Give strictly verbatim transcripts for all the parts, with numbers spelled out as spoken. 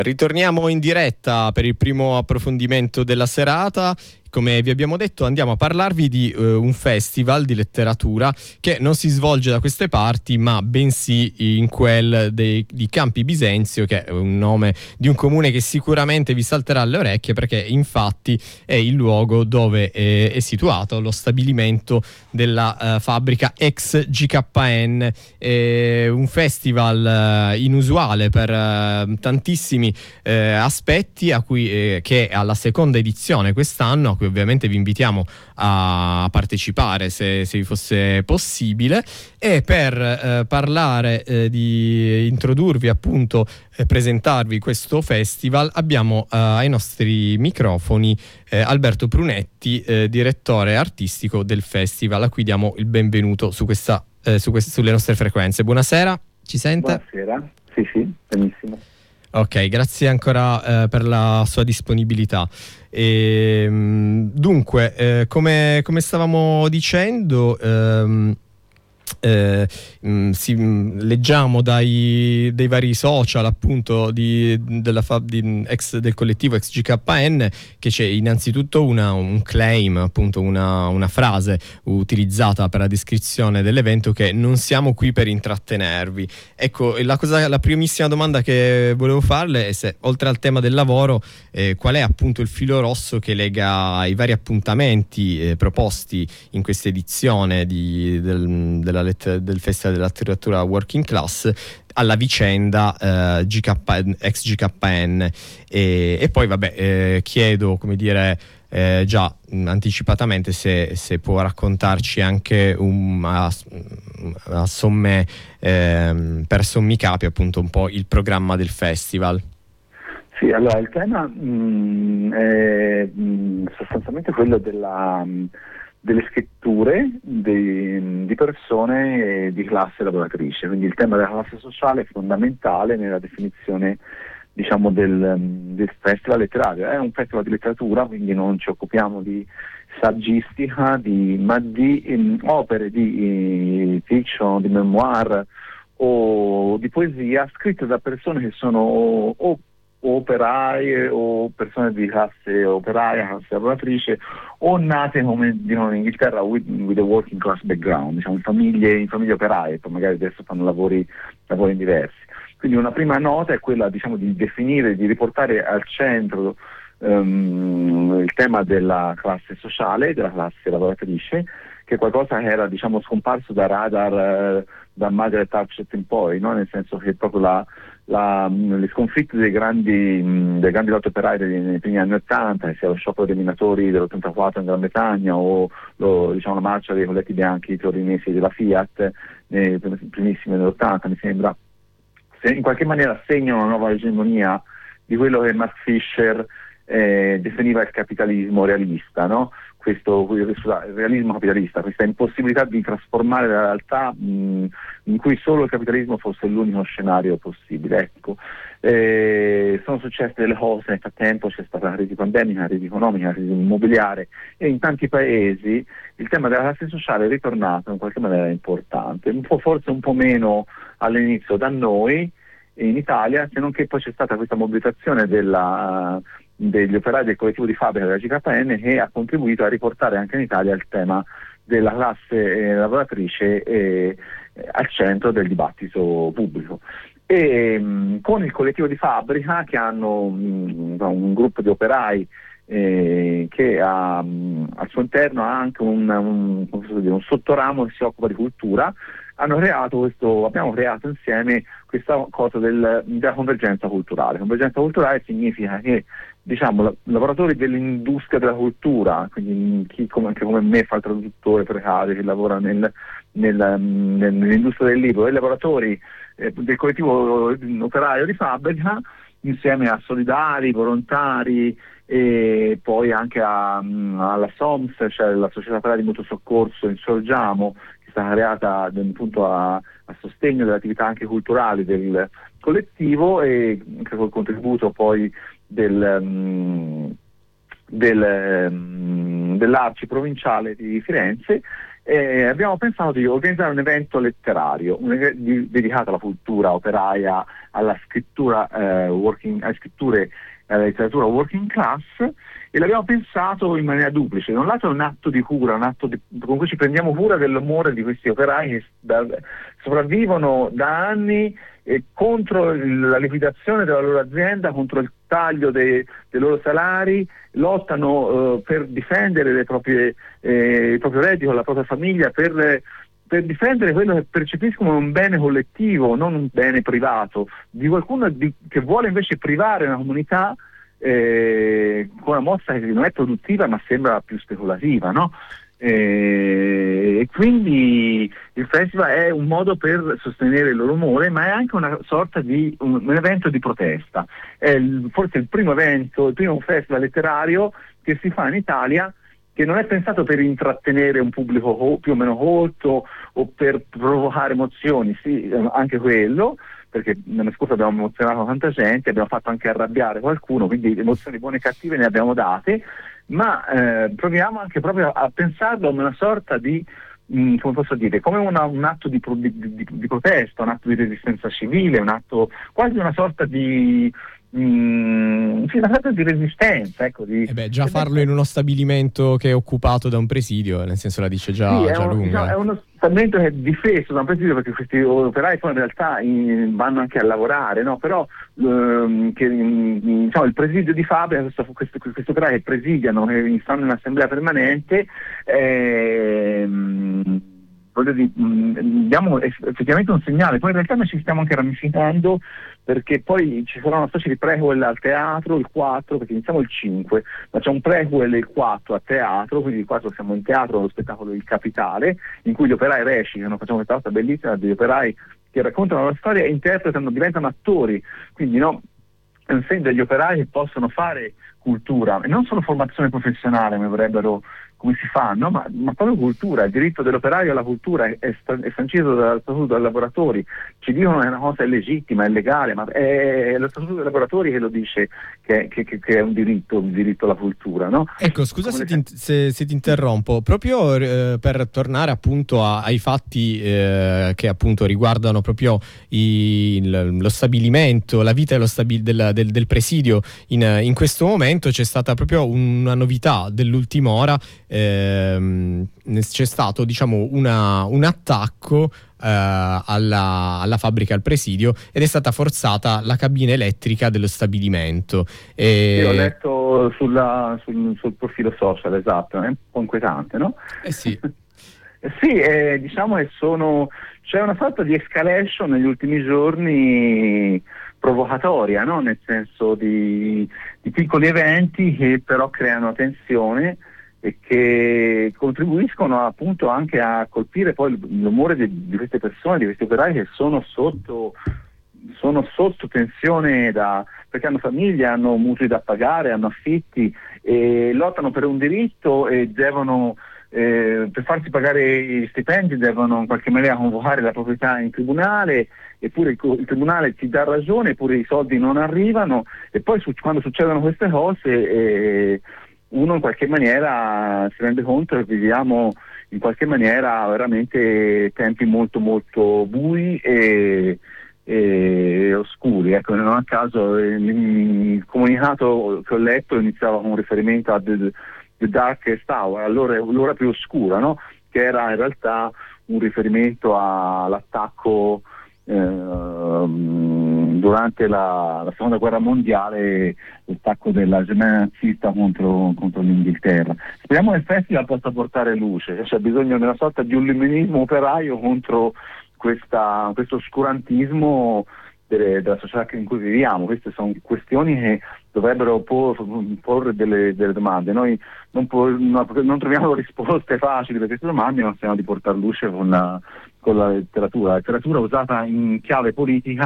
Ritorniamo in diretta per il primo approfondimento della serata. Come vi abbiamo detto, andiamo a parlarvi di uh, un festival di letteratura che non si svolge da queste parti, ma bensì in quel dei, di Campi Bisenzio, che è un nome di un comune che sicuramente vi salterà alle orecchie, perché infatti è il luogo dove è, è situato lo stabilimento della uh, fabbrica ex G K N. È un festival uh, inusuale per uh, tantissimi uh, aspetti, a cui, eh, che è alla seconda edizione quest'anno, ovviamente vi invitiamo a partecipare se, se vi fosse possibile. E per eh, parlare eh, di introdurvi, appunto, e presentarvi questo festival, abbiamo eh, ai nostri microfoni eh, Alberto Prunetti, eh, direttore artistico del festival, a cui diamo il benvenuto su questa, eh, su queste, sulle nostre frequenze. Buonasera, ci sente? Buonasera, sì sì, benissimo. Ok, grazie ancora eh, per la sua disponibilità. E, dunque, eh, come, come stavamo dicendo, ehm, eh, mh, si, mh, leggiamo dai, dai vari social, appunto, di, della fab, di, ex, del collettivo ex G K N, che c'è innanzitutto una, un claim, appunto una, una frase utilizzata per la descrizione dell'evento, che non siamo qui per intrattenervi. Ecco, la, cosa, la primissima domanda che volevo farle è se, oltre al tema del lavoro, eh, qual è appunto il filo rosso che lega i vari appuntamenti eh, proposti in questa edizione di, del, della del Festival della Letteratura Working Class alla vicenda eh, G K, ex G K N. E, e poi vabbè, eh, chiedo, come dire, eh, già mh, anticipatamente se, se può raccontarci anche un, a, a somme eh, per sommi capi, appunto, un po' il programma del festival. Sì, allora il tema mh, è mh, sostanzialmente quello della mh, delle scritture di, di persone di classe lavoratrice, quindi il tema della classe sociale è fondamentale nella definizione, diciamo, del, del festival letterario. È un festival di letteratura, quindi non ci occupiamo di saggistica, di, ma di um, opere di uh, fiction, di memoir o di poesia scritte da persone che sono o, o operaie o persone di classe operaia, classe lavoratrice, o nate, come dicono in Inghilterra, with, with a working class background, diciamo in famiglie, in famiglie operaie, poi magari adesso fanno lavori, lavori diversi. Quindi una prima nota è quella, diciamo, di definire, di riportare al centro um, il tema della classe sociale, della classe lavoratrice, che è qualcosa che era, diciamo, scomparso da radar eh, da Margaret Thatcher in poi, no? Nel senso che proprio la La, le sconfitte dei grandi, mh, dei grandi lotte operaie nei primi anni ottanta, sia lo sciopero dei minatori dell'ottantaquattro in Gran Bretagna o lo, diciamo, la marcia dei colletti bianchi torinesi della Fiat nei primissimi anni ottanta, mi sembra, se in qualche maniera segnano una nuova egemonia di quello che Mark Fisher eh, definiva il capitalismo realista, no? Questo, scusa, il realismo capitalista, questa impossibilità di trasformare la realtà mh, in cui solo il capitalismo fosse l'unico scenario possibile. Ecco. Eh, sono successe delle cose nel frattempo, c'è stata la crisi pandemica, la crisi economica, la crisi immobiliare, e in tanti paesi il tema della classe sociale è ritornato in qualche maniera importante, un po', forse un po' meno all'inizio da noi in Italia, se non che poi c'è stata questa mobilitazione della degli operai del collettivo di fabbrica della G K N, che ha contribuito a riportare anche in Italia il tema della classe eh, lavoratrice eh, al centro del dibattito pubblico. E mh, con il collettivo di fabbrica, che hanno mh, un gruppo di operai eh, che ha mh, al suo interno ha anche un, un, come posso dire, un sottoramo che si occupa di cultura, hanno creato questo, abbiamo creato insieme questa cosa del, della convergenza culturale. Convergenza culturale significa che, diciamo, lavoratori dell'industria della cultura, quindi chi come, anche come me fa il traduttore precario che lavora nel, nel, nel, nell'industria del libro, e lavoratori eh, del collettivo operaio di fabbrica, insieme a solidari, volontari e poi anche a, alla S O M S, cioè la Società Operaia di Mutuo Soccorso Insorgiamo, che è stata creata appunto a, a sostegno delle attività anche culturali del collettivo, e anche col contributo poi del, um, del, um, dell'Arci provinciale di Firenze, e abbiamo pensato di organizzare un evento letterario un ev- di- dedicato alla cultura operaia, alla scrittura, eh, working, alle scritture, alla letteratura working class, e l'abbiamo pensato in maniera duplice. Da un lato è un atto di cura, un atto di, con cui ci prendiamo cura dell'amore di questi operai che da, sopravvivono da anni eh, contro il, la liquidazione della loro azienda, contro il taglio dei, dei loro salari, lottano eh, per difendere le proprie, eh, il proprio reddito, la propria famiglia, per, per difendere quello che percepiscono un bene collettivo, non un bene privato, di qualcuno di, che vuole invece privare una comunità eh, con una mossa che non è produttiva ma sembra più speculativa, no? E quindi il festival è un modo per sostenere il loro umore, ma è anche una sorta di un, un evento di protesta. È il, forse il primo evento, il primo festival letterario che si fa in Italia, che non è pensato per intrattenere un pubblico co- più o meno colto o per provocare emozioni, sì, anche quello, perché l'anno scorso abbiamo emozionato tanta gente, abbiamo fatto anche arrabbiare qualcuno, quindi emozioni buone e cattive ne abbiamo date, ma eh, proviamo anche proprio a pensarlo come una sorta di, mh, come posso dire, come una, un atto di, pro, di, di, di protesta, un atto di resistenza civile, un atto quasi una sorta di Mm, sì, una sorta di resistenza, ecco, di... Eh beh, già farlo in uno stabilimento che è occupato da un presidio, nel senso la dice già, sì, è, già un, lunga. diciamo, è uno stabilimento che è difeso da un presidio, perché questi operai poi in realtà in, vanno anche a lavorare, no? Però ehm, che, in, diciamo, il presidio di fabbrica, questo, questi, questi operai che presidiano, che stanno in assemblea permanente, ehm, voglio dire, mh, diamo effettivamente un segnale. Poi in realtà noi ci stiamo anche ramificando, perché poi ci sarà una specie di prequel al teatro il quattro, perché iniziamo il cinque, ma c'è un prequel il quattro a teatro, quindi il quattro siamo in teatro, lo spettacolo Il Capitale, in cui gli operai recitano, facciamo questa cosa bellissima degli operai che raccontano la storia e interpretano, diventano attori, quindi no, è un segno degli operai che possono fare cultura, e non solo formazione professionale, come vorrebbero, come si fa, no? ma, ma proprio cultura. Il diritto dell'operaio alla cultura è, è, è sancito dal Statuto dei lavoratori. Ci dicono che è una cosa illegittima, è legale, ma è, è lo Statuto dei lavoratori che lo dice, che, che, che è un diritto, un diritto alla cultura, no? Ecco, scusa se ti, se, se ti interrompo, proprio eh, per tornare appunto a, ai fatti eh, che appunto riguardano proprio i, il, lo stabilimento, la vita dello stabi- del, del, del presidio in, in questo momento. C'è stata proprio una novità dell'ultima ora. Ehm, c'è stato, diciamo, una, un attacco eh, alla, alla fabbrica, al presidio, ed è stata forzata la cabina elettrica dello stabilimento. E... Sì, ho letto sulla, sul, sul profilo social, esatto, è un po' inquietante, no? Eh sì. Sì, eh, diciamo che sono, c'è una sorta di escalation negli ultimi giorni provocatoria, no? Nel senso di, di piccoli eventi che però creano tensione e che contribuiscono appunto anche a colpire poi l'umore di, di queste persone, di questi operai che sono sotto, sono sotto tensione da, perché hanno famiglie, hanno mutui da pagare, hanno affitti e lottano per un diritto e devono, eh, per farsi pagare gli stipendi, devono in qualche maniera convocare la proprietà in tribunale, eppure il, il tribunale ti dà ragione, eppure i soldi non arrivano, e poi su, quando succedono queste cose eh, uno in qualche maniera si rende conto che viviamo in qualche maniera veramente tempi molto molto bui e, e oscuri. Ecco, non a caso il comunicato che ho letto iniziava con un riferimento a The, the Darkest Hour, allora l'ora più oscura, no? Che era in realtà un riferimento all'attacco eh, durante la, la seconda guerra mondiale, l'attacco della Germania nazista contro, contro l'Inghilterra. Speriamo che il festival possa portare luce, c'è bisogno di una sorta di illuminismo operaio contro questa, questo oscurantismo delle, della società in cui viviamo. Queste sono questioni che dovrebbero por, porre delle, delle domande. Noi non, por, no, non troviamo risposte facili per queste domande, ma stiamo di portare luce con la, con la letteratura. La letteratura usata in chiave politica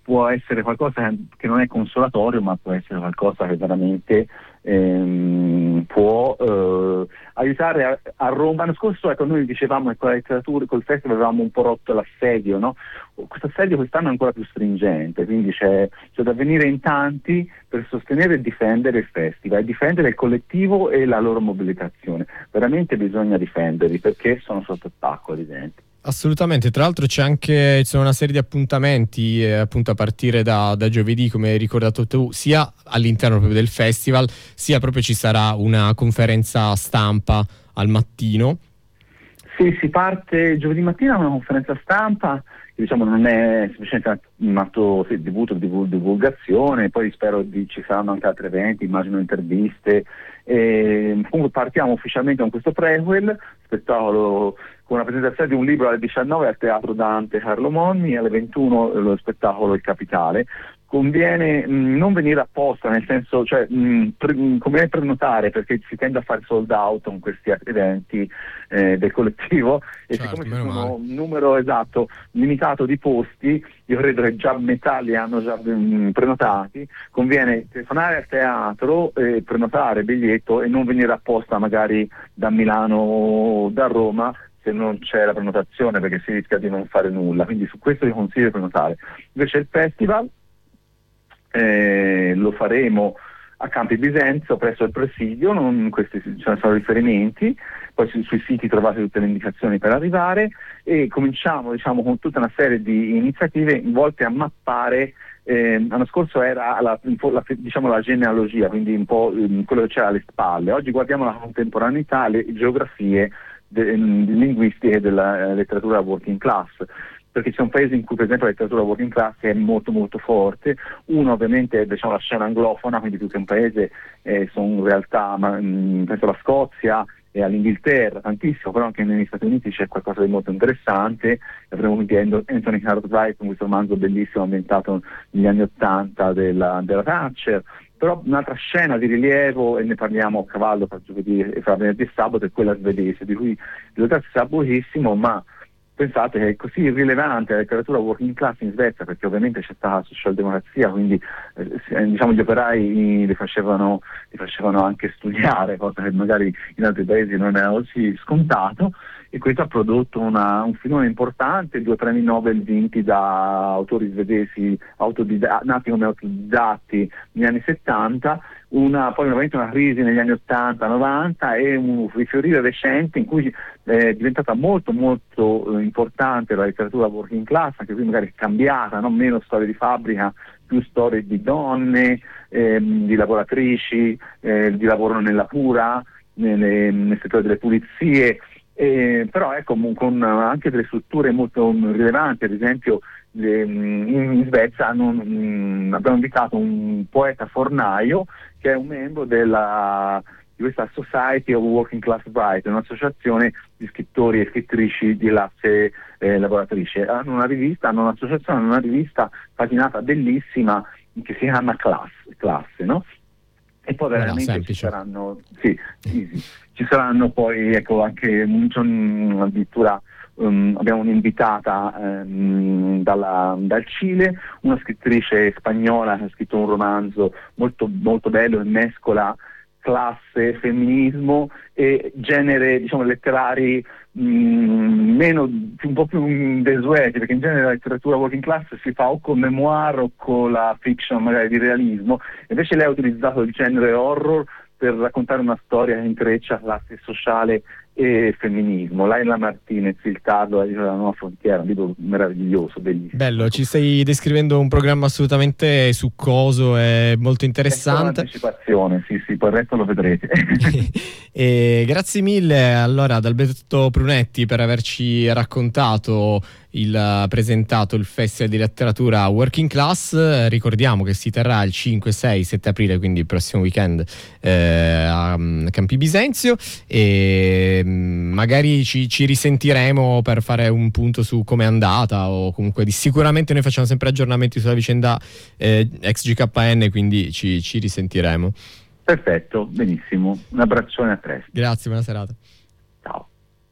può essere qualcosa che non è consolatorio, ma può essere qualcosa che veramente ehm, può eh, aiutare a, a Roma. L'anno scorso, ecco, noi dicevamo che con la letteratura, col festival avevamo un po' rotto l'assedio, no? Questo assedio quest'anno è ancora più stringente, quindi c'è, c'è da venire in tanti per sostenere e difendere il festival, e difendere il collettivo e la loro mobilitazione. Veramente bisogna difenderli, perché sono sotto attacco, evidente. Assolutamente, tra l'altro c'è anche c'è una serie di appuntamenti eh, appunto a partire da, da giovedì, come hai ricordato tu, sia all'interno proprio del festival, sia proprio ci sarà una conferenza stampa al mattino. Sì, si parte giovedì mattina con una conferenza stampa, che diciamo non è semplicemente un atto sì, debutto di divulgazione, poi spero di, ci saranno anche altri eventi, immagino interviste. E, comunque partiamo ufficialmente con questo prequel, spettacolo con una presentazione di un libro alle diciannove al Teatro Dante Carlo Monni, alle ventuno lo spettacolo Il Capitale. Conviene mh, non venire apposta, nel senso, cioè mh, pre- conviene prenotare, perché si tende a fare sold out con questi eventi eh, del collettivo, e certo, siccome ci sono male. un numero esatto limitato di posti, io credo che già metà li hanno già mh, prenotati, conviene telefonare al teatro, eh, prenotare il biglietto e non venire apposta magari da Milano o da Roma se non c'è la prenotazione, perché si rischia di non fare nulla. Quindi su questo vi consiglio di prenotare. Invece il festival Eh, lo faremo a Campi Bisenzio presso il Presidio, non, questi ce ne sono riferimenti, poi su, sui siti trovate tutte le indicazioni per arrivare, e cominciamo diciamo con tutta una serie di iniziative volte a mappare. Eh, l'anno scorso era la, la, diciamo la genealogia, quindi un po' um, quello che c'era alle spalle. Oggi guardiamo la contemporaneità, le geografie de, um, linguistiche della uh, letteratura working class, perché c'è un paese in cui per esempio la letteratura working class è molto molto forte. Uno ovviamente è diciamo, la scena anglofona, quindi più che un paese eh, sono in realtà, ma, mh, penso alla Scozia e all'Inghilterra, tantissimo, però anche negli Stati Uniti c'è qualcosa di molto interessante. Avremo quindi Anthony Cartwright con questo romanzo bellissimo ambientato negli anni Ottanta della, della Thatcher. Però un'altra scena di rilievo, e ne parliamo a cavallo fra giovedì e fra venerdì e sabato, è quella svedese, di cui in realtà si sa pochissimo, ma pensate che è così rilevante la letteratura working class in Svezia, perché ovviamente c'è stata la socialdemocrazia, quindi eh, diciamo gli operai li facevano, li facevano anche studiare, cosa che magari in altri paesi non era così scontato, e questo ha prodotto una, un filone importante, due premi Nobel vinti da autori svedesi autodida- nati come autodidatti negli anni settanta, una, poi ovviamente una crisi negli anni ottanta novanta e un rifiorire recente in cui è diventata molto molto eh, importante la letteratura working class, anche qui magari è cambiata, non meno storie di fabbrica, più storie di donne, ehm, di lavoratrici, eh, di lavoro nella cura, nelle, nel settore delle pulizie, eh, però ecco con anche delle strutture molto rilevanti. Ad esempio le, in Svezia hanno, mh, abbiamo invitato un poeta fornaio che è un membro della di questa Society of Working Class Writers, un'associazione di scrittori e scrittrici di classe eh, lavoratrice. Hanno una rivista, hanno un'associazione, hanno una rivista paginata bellissima che si chiama Class, Classe, no? E poi veramente no, ci saranno, sì, easy. Ci saranno poi ecco anche un, addirittura um, abbiamo un'invitata um, dalla, dal Cile, una scrittrice spagnola che ha scritto un romanzo molto molto bello che mescola classe, femminismo e genere diciamo letterari mh, meno un po' più desueti, perché in genere la letteratura working class si fa o con memoir o con la fiction magari di realismo, invece lei ha utilizzato il genere horror per raccontare una storia che intreccia classe sociale e femminismo. Laila Martinez, Il tardo della nuova frontiera, un libro meraviglioso, bellissimo. Bello, ci stai descrivendo un programma assolutamente succoso e molto interessante. È un'anticipazione, sì sì, poi il resto lo vedrete. E grazie mille allora ad Alberto Prunetti per averci raccontato il presentato il Festival di Letteratura Working Class. Ricordiamo che si terrà il cinque, sei, sette aprile, quindi il prossimo weekend eh, a Campi Bisenzio, e magari ci, ci risentiremo per fare un punto su com'è andata, o comunque di, sicuramente noi facciamo sempre aggiornamenti sulla vicenda eh, ex G K N, quindi ci, ci risentiremo. Perfetto, benissimo, un abbraccione, a presto. Grazie, buona serata.